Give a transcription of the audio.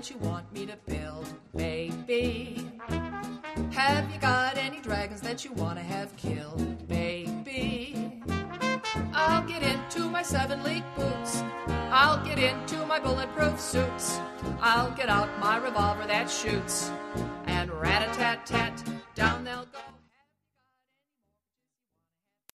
that you want me to build, baby? Have you got any dragons that you want to have killed, baby? I'll get into my 7-league boots. I'll get into my bulletproof suits. I'll get out my revolver that shoots. And rat-a-tat-tat, down they'll